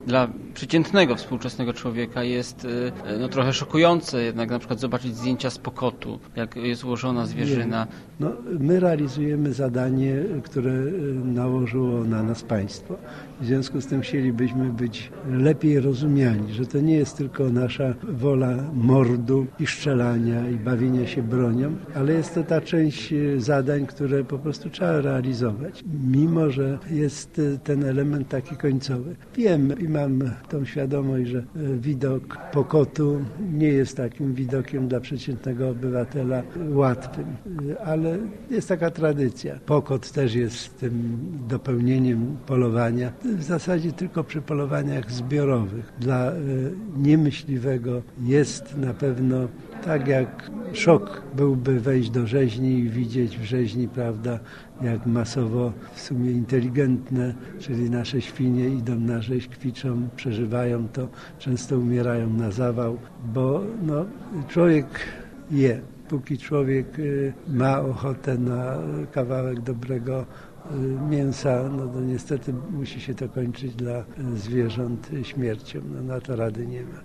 Dla przeciętnego współczesnego człowieka jest trochę szokujące jednak na przykład zobaczyć zdjęcia z Pokotu, jak jest ułożona zwierzyna. My realizujemy zadanie, które nałożyło na nas państwo. W związku z tym chcielibyśmy być lepiej rozumiani, że to nie jest tylko nasza wola mordu i strzelania i bawienia się bronią, ale jest to ta część zadań, które po prostu trzeba realizować. Mimo że jest ten element taki końcowy. Wiem i mam tą świadomość, że widok Pokotu nie jest takim widokiem dla przeciętnego obywatela łatwym, ale jest taka tradycja. Pokot też jest tym dopełnieniem polowania. W zasadzie tylko przy polowaniach zbiorowych. Dla niemyśliwego jest na pewno tak jak szok byłby wejść do rzeźni i widzieć w rzeźni, prawda, jak masowo w sumie inteligentne, czyli nasze świnie idą na rzeź, kwiczą, przeżywają to, często umierają na zawał, bo człowiek je. Póki człowiek ma ochotę na kawałek dobrego mięsa, to niestety musi się to kończyć dla zwierząt śmiercią. Na to rady nie ma.